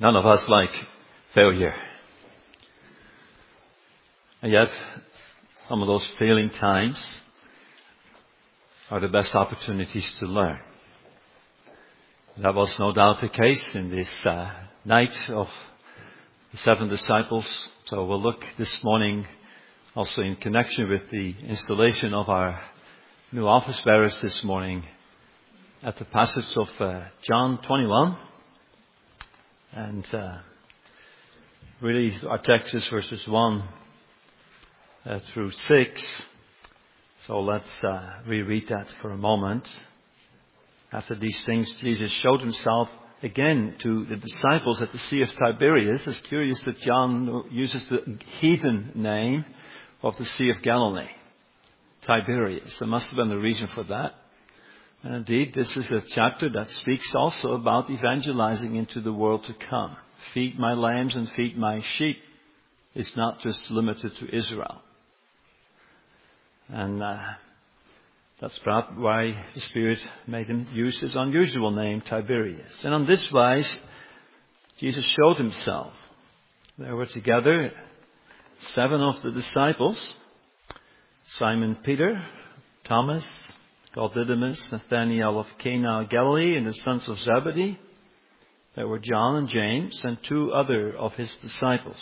None of us like failure. And yet, some of those failing times are the best opportunities to learn. That was no doubt the case in this night of the 7 disciples. So we'll look this morning also in connection with the installation of our new office bearers this morning at the passage of John 21. And really our text is verses 1 through 6. So let's reread that for a moment. After these things, Jesus showed himself again to the disciples at the Sea of Tiberias. It's curious that John uses the heathen name of the Sea of Galilee, Tiberias. There must have been a reason for that. And indeed, this is a chapter that speaks also about evangelizing into the world to come. Feed my lambs and feed my sheep. It's not just limited to Israel. And that's perhaps why the Spirit made him use his unusual name, Tiberias. And on this wise, Jesus showed himself. There were together 7 of the disciples: Simon Peter, Thomas, called Didymus, Nathanael of Cana of Galilee, and the sons of Zebedee. There were John and James, and 2 other of his disciples.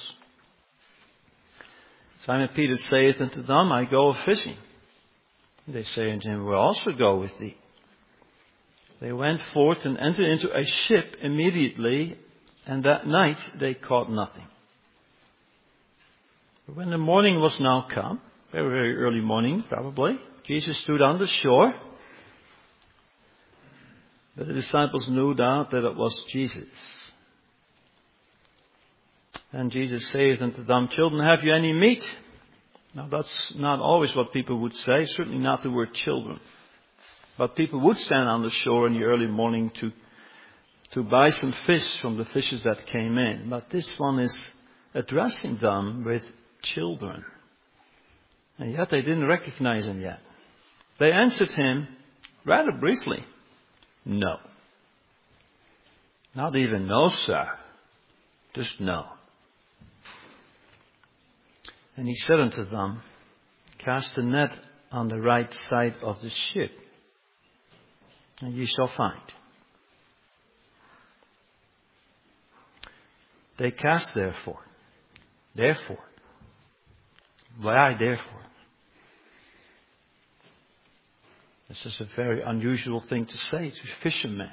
Simon Peter saith unto them, I go a-fishing. They say unto him, we'll also go with thee. They went forth and entered into a ship immediately, and that night they caught nothing. But when the morning was now come, very, very early morning probably, Jesus stood on the shore. But the disciples knew not that it was Jesus. And Jesus saith unto them, children, have you any meat? Now that's not always what people would say, certainly not the word children. But people would stand on the shore in the early morning to buy some fish from the fishers that came in. But this one is addressing them with children. And yet they didn't recognize him yet. They answered him rather briefly, no. Not even no, sir. Just no. And he said unto them, cast the net on the right side of the ship, and ye shall find. They cast therefore. Why therefore? This is a very unusual thing to say to fishermen.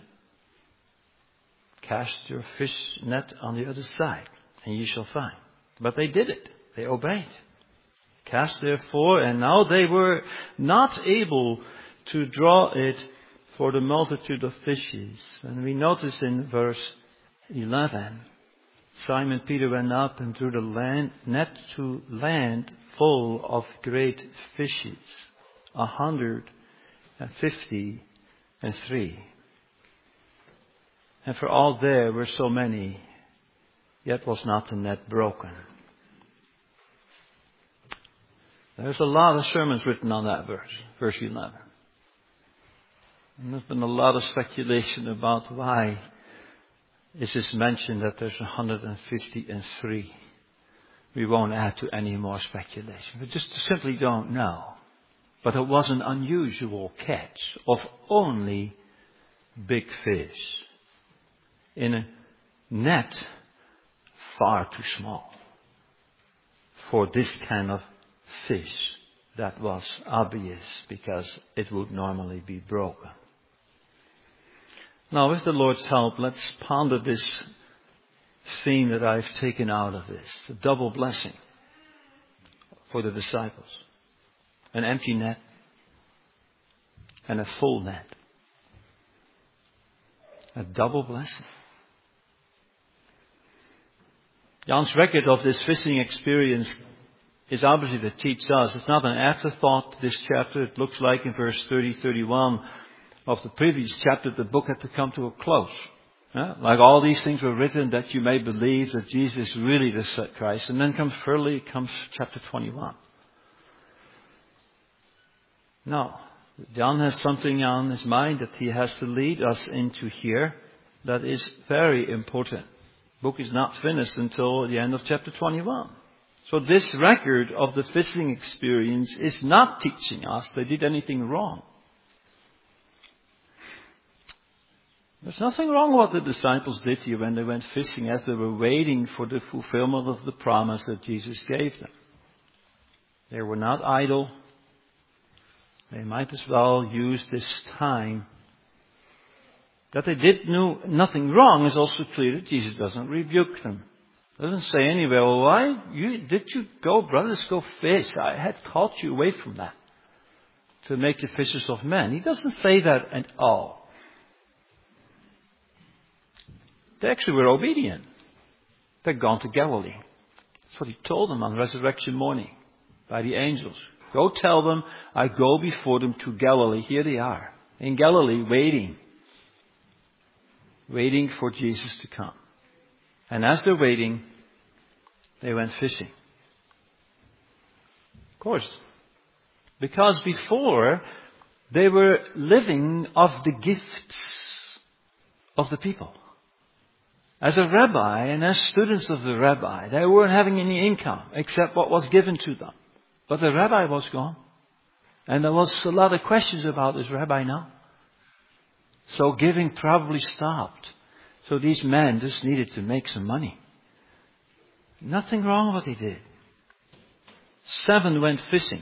Cast your fish net on the other side, and ye shall find. But they did it. They obeyed. Cast therefore, and now they were not able to draw it for the multitude of fishes. And we notice in verse 11, Simon Peter went up and drew the net to land full of great fishes, 153. And for all there were so many, yet was not the net broken. There's a lot of sermons written on that verse 11. And there's been a lot of speculation about why is this mentioned that there's 153. We won't add to any more speculation. We just simply don't know. But it was an unusual catch of only big fish in a net far too small for this kind of fish. That was obvious because it would normally be broken. Now, with the Lord's help, let's ponder this theme that I've taken out of this. A double blessing for the disciples. An empty net and a full net. A double blessing. Jan's record of this fishing experience is obviously to teach us. It's not an afterthought to this chapter. It looks like in verse 30-31 of the previous chapter, the book had to come to a close. Like all these things were written that you may believe that Jesus is really the Christ. And then comes chapter 21. No. John has something on his mind that he has to lead us into here that is very important. book is not finished until the end of chapter 21. So this record of the fishing experience is not teaching us they did anything wrong. There's nothing wrong with what the disciples did here when they went fishing as they were waiting for the fulfillment of the promise that Jesus gave them. They were not idle. They might as well use this time. That they did nothing wrong is also clear that Jesus doesn't rebuke them. Doesn't say anywhere, well, why did you go, brothers, go fish? I had called you away from that to make you fishers of men. He doesn't say that at all. They actually were obedient. They'd gone to Galilee. That's what he told them on resurrection morning by the angels. Go tell them, I go before them to Galilee. Here they are in Galilee waiting for Jesus to come. And as they're waiting, they went fishing. Of course, because before they were living of the gifts of the people. As a rabbi and as students of the rabbi, they weren't having any income except what was given to them. But the rabbi was gone. And there was a lot of questions about this rabbi now. So giving probably stopped. So these men just needed to make some money. Nothing wrong with what they did. 7 went fishing.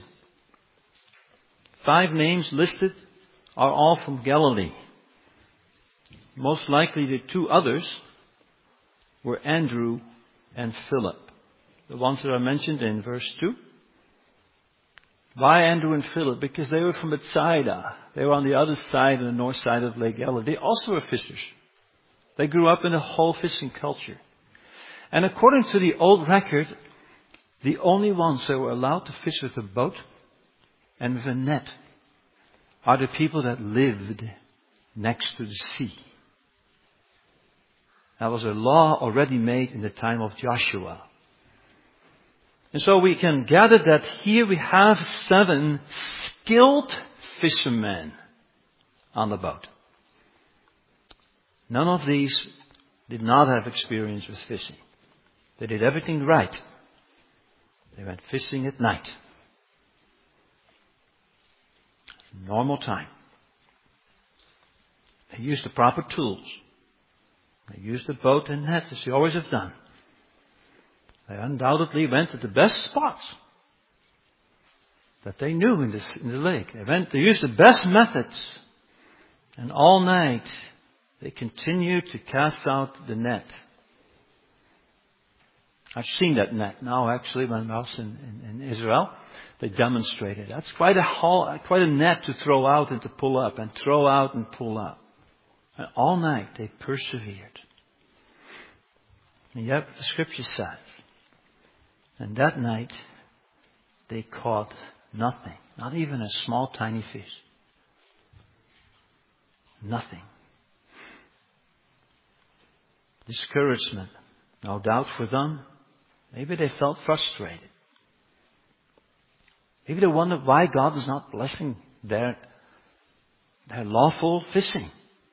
5 names listed are all from Galilee. Most likely the 2 others were Andrew and Philip. The ones that are mentioned in verse 2. Why Andrew and Philip? Because they were from Bethsaida. They were on the other side, on the north side of Lake Galilee. They also were fishers. They grew up in a whole fishing culture. And according to the old record, the only ones that were allowed to fish with a boat and with a net are the people that lived next to the sea. That was a law already made in the time of Joshua. And so we can gather that here we have 7 skilled fishermen on the boat. None of these did not have experience with fishing. They did everything right. They went fishing at night. Normal time. They used the proper tools. They used the boat and net as they always have done. They undoubtedly went to the best spots that they knew in the lake. They used the best methods. And all night they continued to cast out the net. I've seen that net now actually when I was in Israel. They demonstrated. That's quite a net to throw out and to pull up and throw out and pull up. And all night they persevered. And yet the scripture says, and that night they caught nothing. Not even a small tiny fish. Nothing. Discouragement, no doubt for them. Maybe they felt frustrated. Maybe they wondered why God is not blessing their lawful fishing.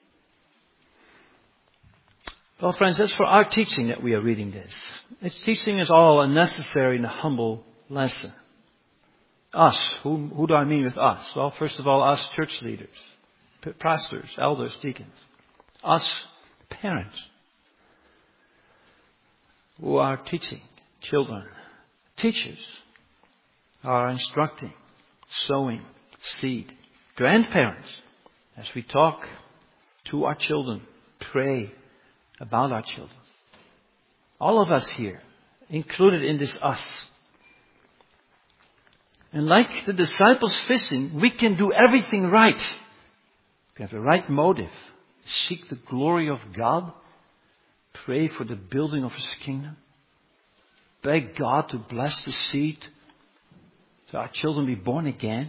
Well, friends, that's for our teaching that we are reading this. This teaching is all a necessary and a humble lesson. Us, who do I mean with us? Well, first of all, us church leaders, pastors, elders, deacons. Us parents who are teaching children. Teachers are instructing, sowing seed. Grandparents, as we talk to our children, pray about our children. All of us here, included in this us. And like the disciples fishing, we can do everything right. We have the right motive. Seek the glory of God. Pray for the building of His kingdom. Beg God to bless the seed so our children be born again.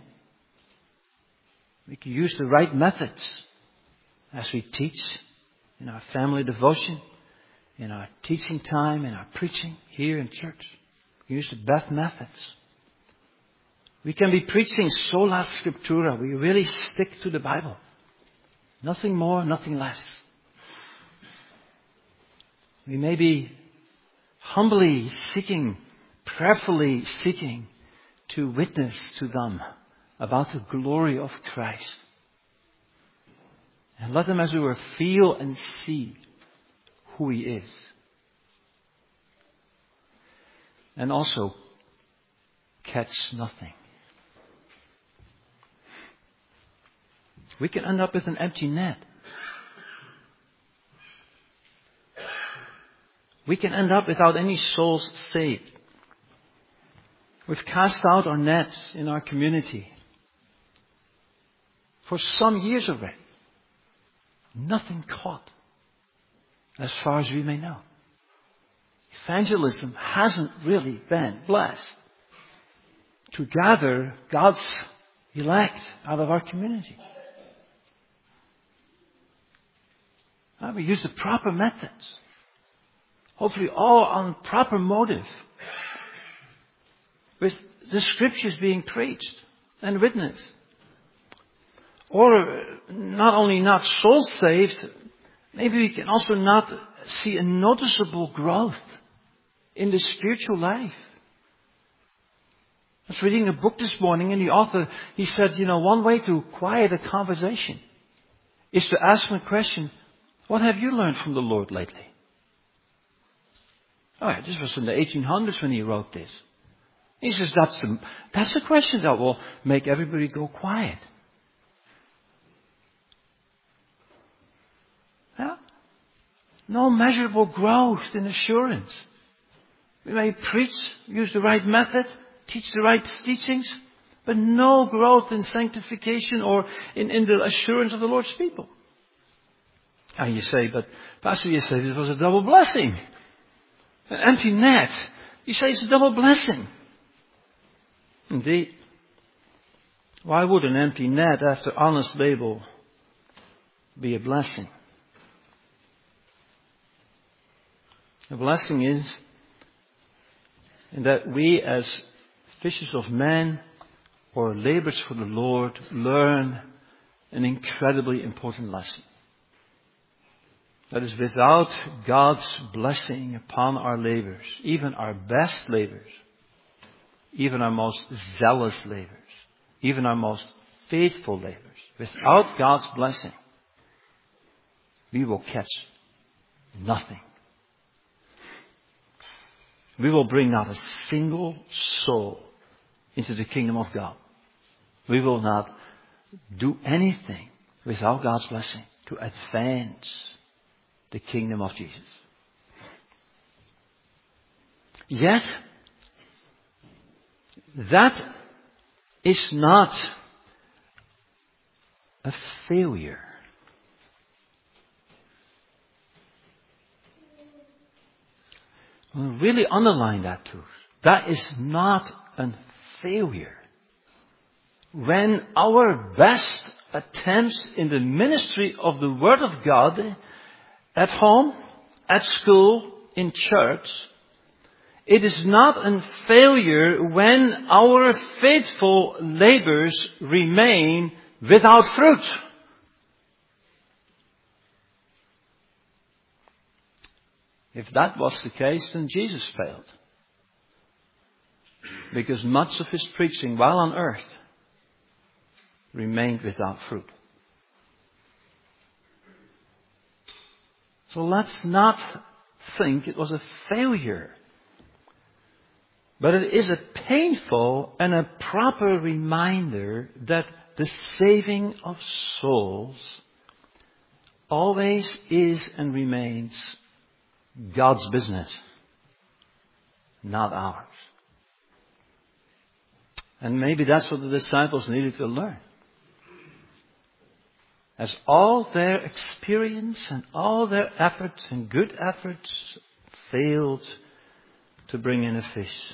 We can use the right methods as we teach in our family devotion, in our teaching time, in our preaching here in church. We use the best methods. We can be preaching sola scriptura. We really stick to the Bible. Nothing more, nothing less. We may be humbly seeking, prayerfully seeking to witness to them about the glory of Christ. And let them, as it were, feel and see who He is. And also catch nothing. We can end up with an empty net. We can end up without any souls saved. We've cast out our nets in our community for some years already. Nothing caught, as far as we may know. Evangelism hasn't really been blessed to gather God's elect out of our community. We use the proper methods. Hopefully all on proper motive. With the scriptures being preached and witnessed. Or not only not souls saved, maybe we can also not see a noticeable growth in the spiritual life. I was reading a book this morning and the author, he said, one way to quiet a conversation is to ask him a question, what have you learned from the Lord lately? Oh yeah, this was in the 1800s when he wrote this. He says that's a question that will make everybody go quiet. Yeah? No measurable growth in assurance. We may preach, use the right method, teach the right teachings, but no growth in sanctification or in the assurance of the Lord's people. And you say, but Pastor, you say this was a double blessing. An empty net. You say it's a double blessing. Indeed. Why would an empty net after honest label be a blessing? A blessing is in that we as fishers of men or laborers for the Lord learn an incredibly important lesson. That is, without God's blessing upon our labors, even our best labors, even our most zealous labors, even our most faithful labors, without God's blessing, we will catch nothing. We will bring not a single soul into the kingdom of God. We will not do anything without God's blessing to advance the kingdom of Jesus. Yet, that is not a failure. We'll really underline that truth. That is not a failure. When our best attempts in the ministry of the Word of God, at home, at school, in church, it is not a failure when our faithful labors remain without fruit. If that was the case, then Jesus failed. Because much of his preaching while on earth remained without fruit. So let's not think it was a failure. But it is a painful and a proper reminder that the saving of souls always is and remains God's business, not ours. And maybe that's what the disciples needed to learn. As all their experience and all their efforts and good efforts failed to bring in a fish.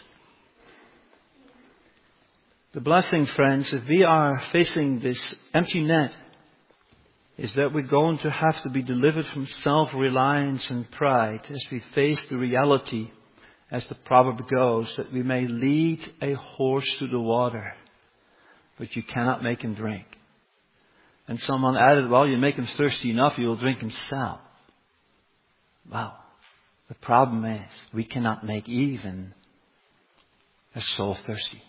The blessing, friends, if we are facing this empty net, is that we're going to have to be delivered from self-reliance and pride as we face the reality, as the proverb goes, that we may lead a horse to the water, but you cannot make him drink. And someone added, well, you make him thirsty enough, he will drink himself. Wow. The problem is we cannot make even a soul thirsty.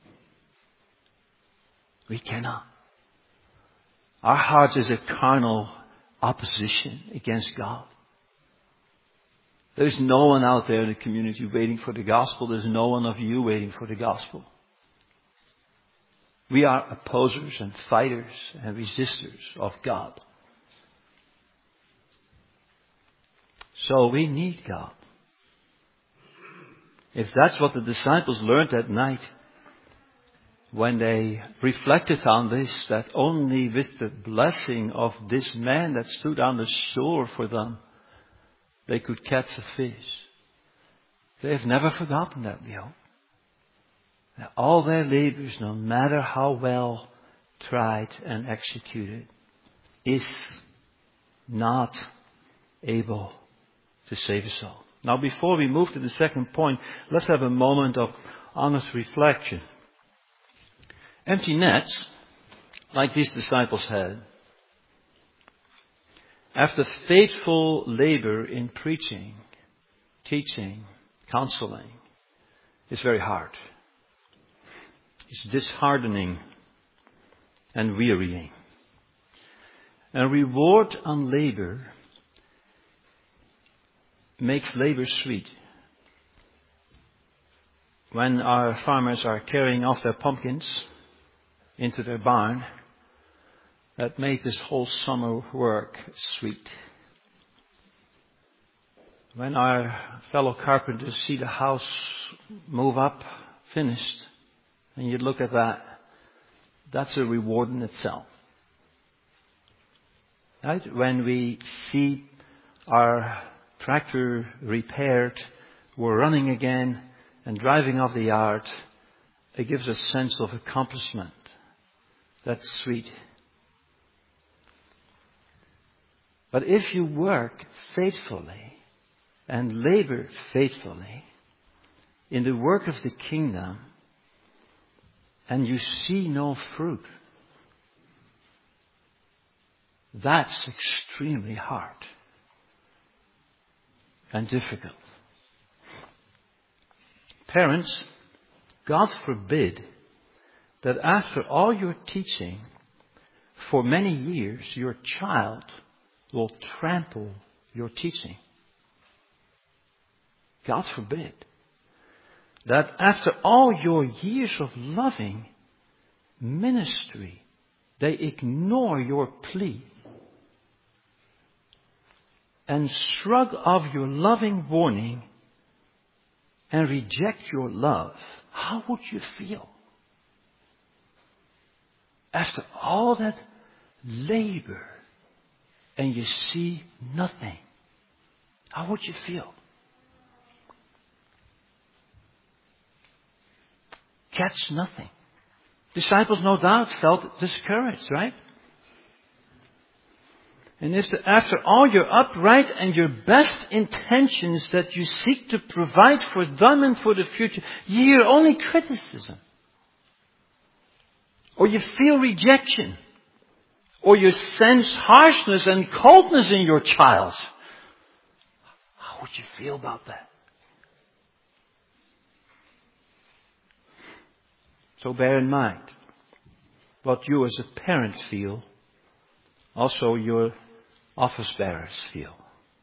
We cannot. Our heart is a carnal opposition against God. There's no one out there in the community waiting for the gospel. There's no one of you waiting for the gospel. We are opposers and fighters and resistors of God. So we need God. If that's what the disciples learned at night, when they reflected on this, that only with the blessing of this man that stood on the shore for them, they could catch a fish. They have never forgotten that, we hope. That all their labors, no matter how well tried and executed, is not able to save us all. Now, before we move to the second point, let's have a moment of honest reflection. Empty nets, like these disciples had, after faithful labor in preaching, teaching, counseling, is very hard. It's disheartening and wearying. And reward on labor makes labor sweet. When our farmers are carrying off their pumpkins into their barn, that make this whole summer work sweet. When our fellow carpenters see the house move up, finished, and you look at that, that's a reward in itself. Right? When we see our tractor repaired, we're running again and driving off the yard, it gives a sense of accomplishment. That's sweet. But if you work faithfully and labor faithfully in the work of the kingdom and you see no fruit, that's extremely hard and difficult. Parents, God forbid that after all your teaching for many years, your child will trample your teaching. God forbid that after all your years of loving ministry, they ignore your plea and shrug off your loving warning and reject your love. How would you feel? After all that labor and you see nothing, how would you feel? Catch nothing. Disciples no doubt felt discouraged, right? And if after all your upright and your best intentions that you seek to provide for them and for the future, you hear only criticism, or you feel rejection, or you sense harshness and coldness in your child, how would you feel about that? So bear in mind what you as a parent feel, also your office bearers feel.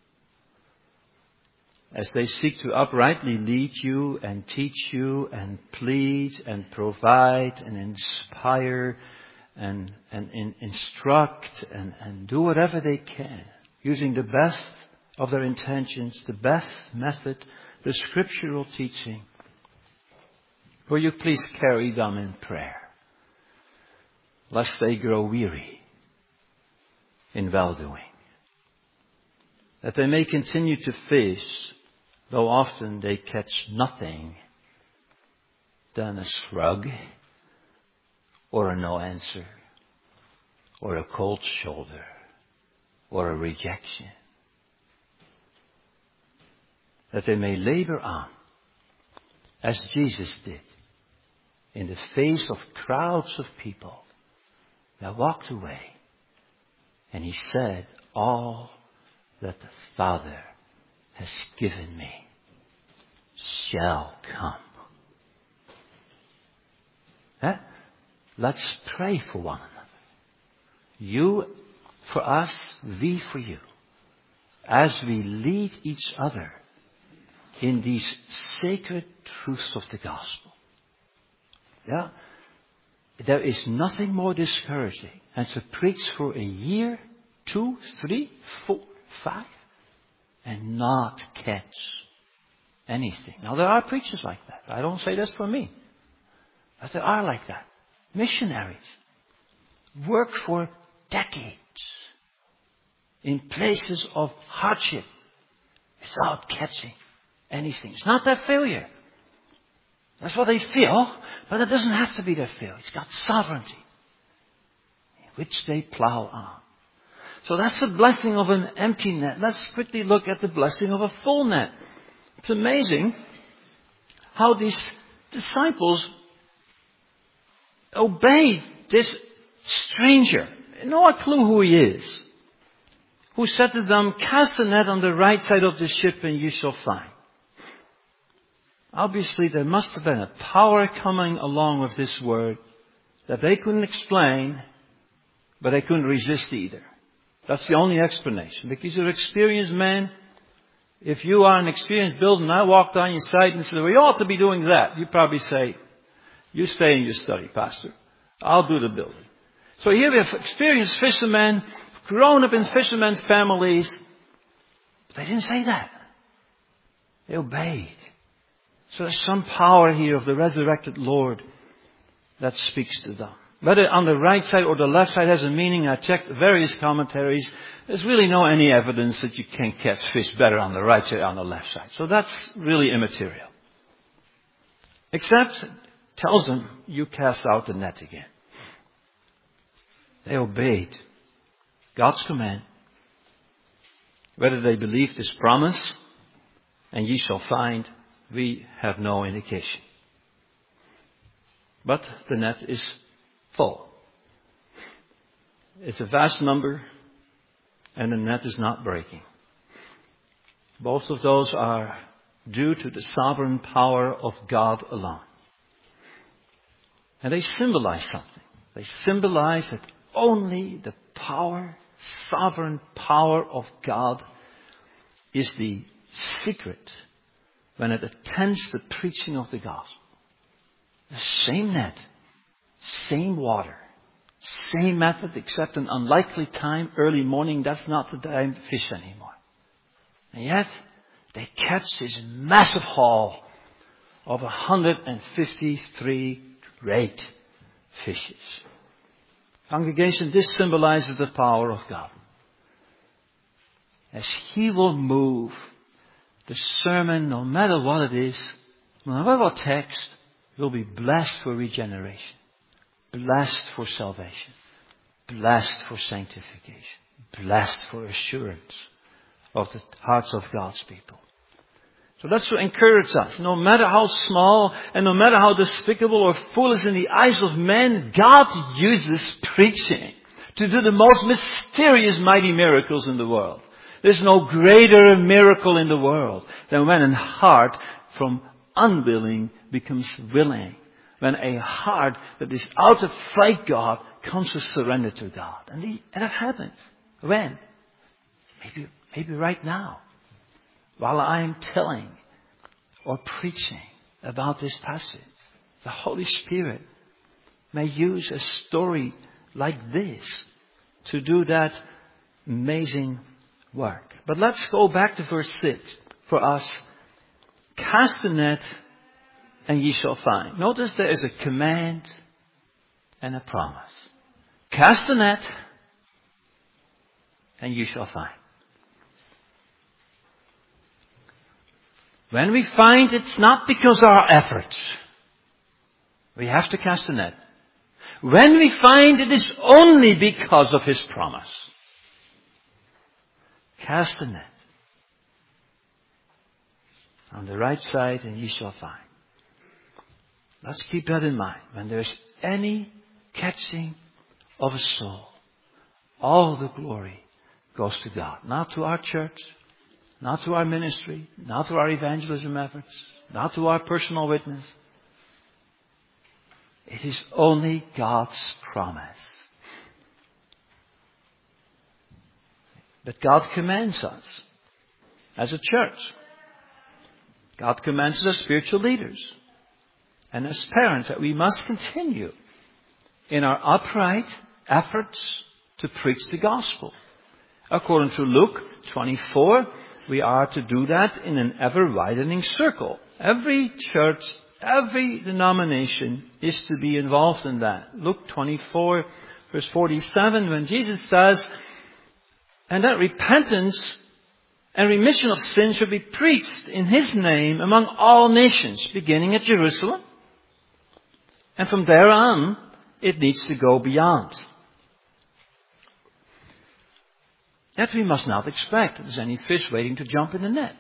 As they seek to uprightly lead you and teach you and plead and provide and inspire and instruct and do whatever they can, using the best of their intentions, the best method, the scriptural teaching. Will you please carry them in prayer, lest they grow weary in well-doing, that they may continue to fish, though often they catch nothing than a shrug or a no answer or a cold shoulder or a rejection. That they may labor on as Jesus did in the face of crowds of people that walked away. And he said, all that the Father has given me shall come. Let's pray for one another. You for us, we for you. As we lead each other in these sacred truths of the gospel. Yeah? There is nothing more discouraging than to preach for a year, 2, 3, 4, 5, and not catch anything. Now there are preachers like that. I don't say this for me. But there are like that. Missionaries work for decades in places of hardship without catching anything. It's not their failure. That's what they feel, but it doesn't have to be their failure. It's God's sovereignty in which they plow on. So that's the blessing of an empty net. Let's quickly look at the blessing of a full net. It's amazing how these disciples obeyed this stranger. No clue who he is. Who said to them, cast the net on the right side of the ship and you shall find. Obviously there must have been a power coming along with this word that they couldn't explain, but they couldn't resist either. That's the only explanation. Because you're an experienced man. If you are an experienced builder and I walked on your side and said, well, you ought to be doing that. You'd probably say, you stay in your study, Pastor. I'll do the building. So here we have experienced fishermen, grown up in fishermen families. But they didn't say that. They obeyed. So there's some power here of the resurrected Lord that speaks to them. Whether on the right side or the left side has a meaning, I checked various commentaries. There's really no any evidence that you can catch fish better on the right side or on the left side. So that's really immaterial. Except, tells them, you cast out the net again. They obeyed God's command. Whether they believed His promise, and ye shall find, we have no indication. But the net is full. It's a vast number, and the net is not breaking. Both of those are due to the sovereign power of God alone. And they symbolize something. They symbolize that only the power, sovereign power of God is the secret when it attends the preaching of the gospel. The same net, same water, same method, except an unlikely time, early morning. That's not the time to fish anymore. And yet, they catch this massive haul of 153 great fishes. Congregation, this symbolizes the power of God. As He will move the sermon, no matter what it is, no matter what text, will be blessed for regeneration, blessed for salvation, blessed for sanctification, blessed for assurance of the hearts of God's people. So that's to encourage us. No matter how small and no matter how despicable or foolish in the eyes of men, God uses preaching to do the most mysterious, mighty miracles in the world. There's no greater miracle in the world than when a heart from unwilling becomes willing. When a heart that is out to fight God comes to surrender to God. And that happens. When? Maybe right now. While I am telling or preaching about this passage, the Holy Spirit may use a story like this to do that amazing work. But let's go back to verse 6 for us. Cast the net and ye shall find. Notice there is a command and a promise. Cast the net and you shall find. When we find, it's not because of our efforts. We have to cast the net. When we find, it is only because of His promise. Cast the net on the right side and ye shall find. Let's keep that in mind. When there's any catching of a soul, all the glory goes to God. Not to our church, not through our ministry, not through our evangelism efforts, not through our personal witness. It is only God's promise. But God commands us as a church. God commands us as spiritual leaders and as parents that we must continue in our upright efforts to preach the gospel. According to Luke 24, we are to do that in an ever-widening circle. Every church, every denomination is to be involved in that. Luke 24, verse 47, when Jesus says, and that repentance and remission of sin should be preached in His name among all nations, beginning at Jerusalem. And from there on, it needs to go beyond. That we must not expect that there's any fish waiting to jump in the net.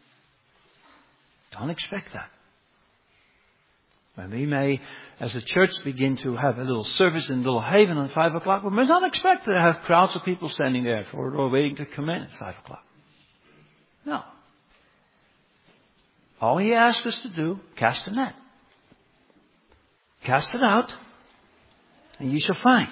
Don't expect that. When we may, as a church, begin to have a little service in Little Haven at 5 o'clock, we must not expect to have crowds of people standing there or waiting to come in at 5 o'clock. No. All He asks us to do, cast a net. Cast it out, and you shall find.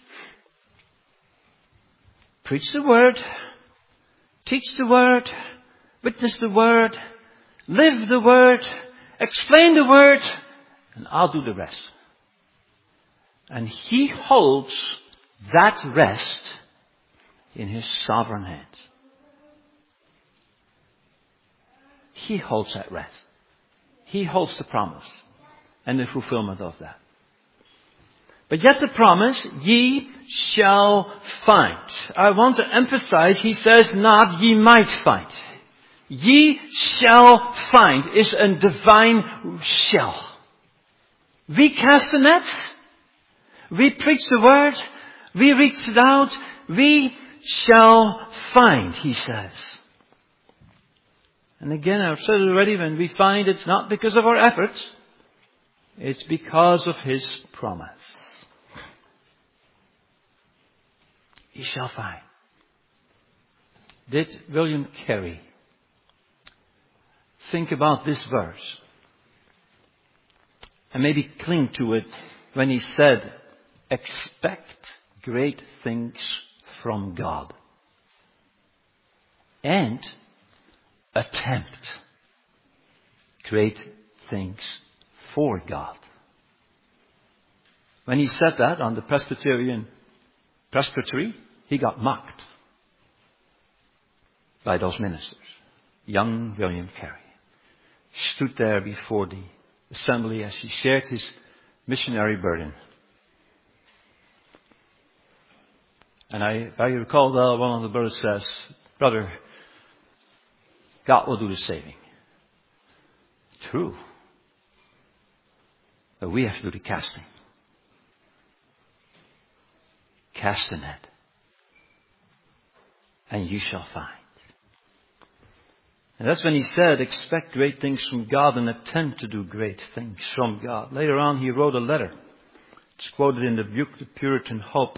Preach the Word, teach the Word, witness the Word, live the Word, explain the Word, and I'll do the rest. And He holds that rest in His sovereign hands. He holds that rest. He holds the promise and the fulfillment of that. But yet the promise, ye shall find. I want to emphasize, He says not ye might find. Ye shall find is a divine shall. We cast the net. We preach the Word. We reach it out. We shall find, He says. And again, I've said it already, when we find, it's not because of our efforts. It's because of His promise. Ye shall find. Did William Carey think about this verse? And maybe cling to it when he said, expect great things from God. And attempt great things for God. When he said that on the presbytery, he got mocked by those ministers. Young William Carey stood there before the assembly as he shared his missionary burden. And if I recall well, one of the brothers says, brother, God will do the saving. True. But we have to do the casting. Cast the net. And you shall find. And that's when he said, expect great things from God and attempt to do great things from God. Later on, he wrote a letter. It's quoted in the book, The Puritan Hope.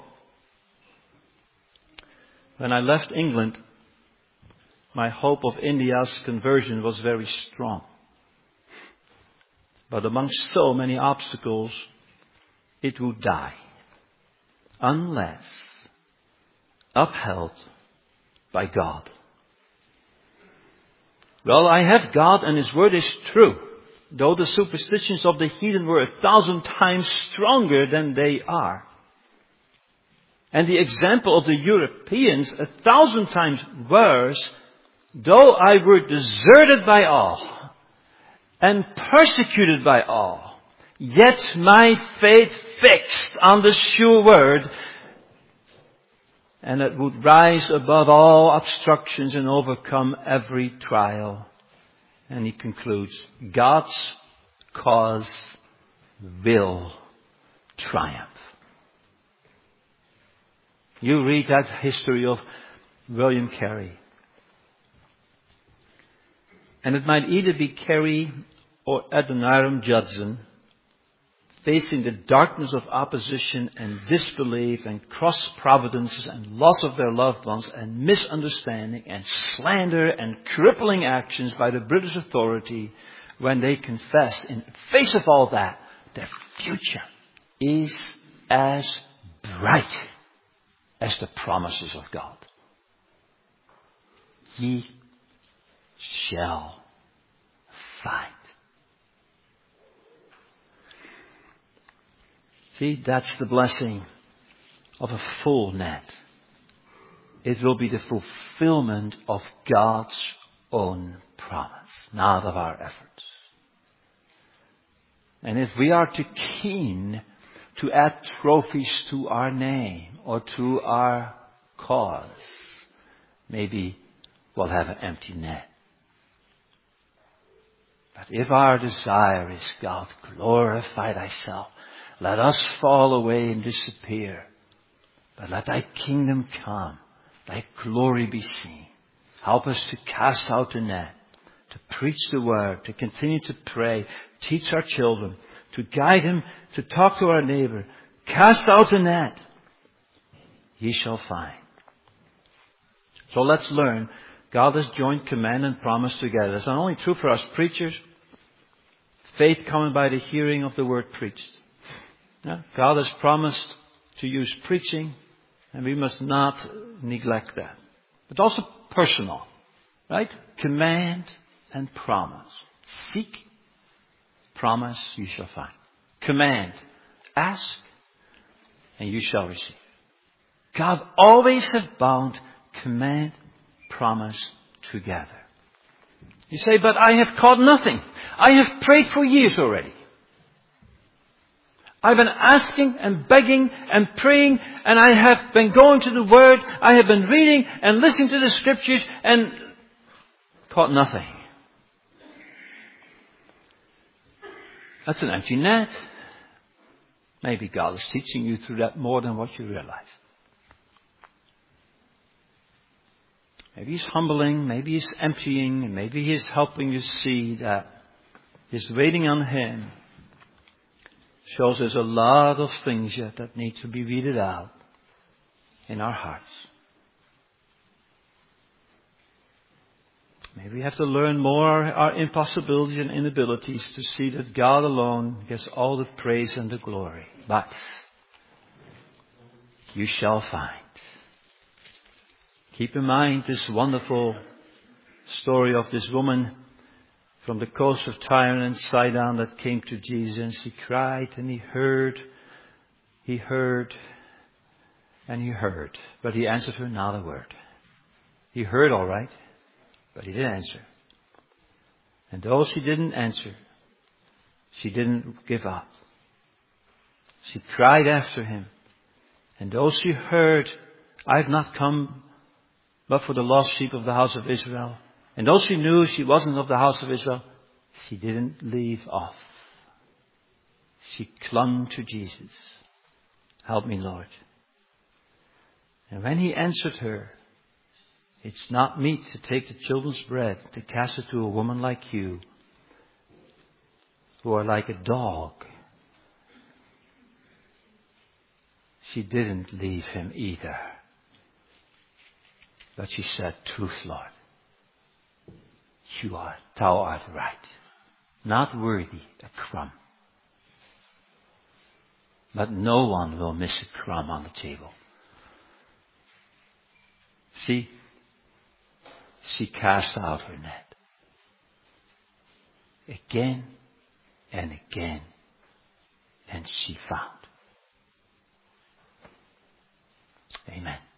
When I left England, my hope of India's conversion was very strong. But amongst so many obstacles, it would die. Unless upheld by God. Well, I have God and His Word is true. Though the superstitions of the heathen were 1,000 times stronger than they are. And the example of the Europeans 1,000 times worse. Though I were deserted by all and persecuted by all, yet my faith fixed on the sure word, and it would rise above all obstructions and overcome every trial. And he concludes, God's cause will triumph. You read that history of William Carey. And it might either be Carey or Adoniram Judson facing the darkness of opposition and disbelief and cross-providences and loss of their loved ones and misunderstanding and slander and crippling actions by the British authority, when they confess in the face of all that, their future is as bright as the promises of God. Ye shall find. See, that's the blessing of a full net. It will be the fulfillment of God's own promise, not of our efforts. And if we are too keen to add trophies to our name or to our cause, maybe we'll have an empty net. But if our desire is, God, glorify thyself, let us fall away and disappear, but let thy kingdom come, thy glory be seen. Help us to cast out the net, to preach the word, to continue to pray, teach our children, to guide them, to talk to our neighbor. Cast out the net. Ye shall find. So let's learn. God has joined command and promise together. It's not only true for us preachers. Faith coming by the hearing of the word preached. Yeah, God has promised to use preaching, and we must not neglect that. But also personal, right? Command and promise. Seek, promise, you shall find. Command, ask, and you shall receive. God always has bound command, promise together. You say, but I have caught nothing. I have prayed for years already. I've been asking and begging and praying, and I have been going to the Word. I have been reading and listening to the Scriptures and caught nothing. That's an empty net. Maybe God is teaching you through that more than what you realize. Maybe He's humbling, maybe He's emptying, and maybe He's helping you see that His waiting on Him shows there's a lot of things yet that need to be weeded out in our hearts. Maybe we have to learn more our impossibilities and inabilities to see that God alone gets all the praise and the glory. But you shall find. Keep in mind this wonderful story of this woman from the coast of Tyre and Sidon that came to Jesus, and she cried, and He heard, and He heard. But He answered her not a word. He heard all right, but He didn't answer. And though she didn't answer, she didn't give up. She cried after Him. And though she heard, I have not come but for the lost sheep of the house of Israel. And though she knew she wasn't of the house of Israel, she didn't leave off. She clung to Jesus. Help me, Lord. And when He answered her, it's not meet to take the children's bread to cast it to a woman like you, who are like a dog. She didn't leave Him either. But she said, truth, Lord. Thou art right. Not worthy a crumb. But no one will miss a crumb on the table. See, she cast out her net. Again and again. And she found. Amen.